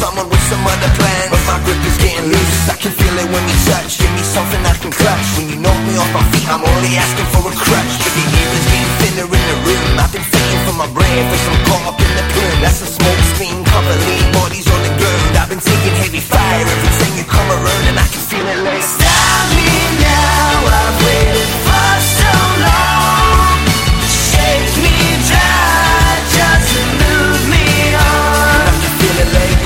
come up with some other plans, but my grip is getting loose. I can feel it when we touch. Give me something I can clutch. When you knock me off my feet, I'm only asking for a crutch. But the air is getting thinner in the room. I've been fighting for my brain for some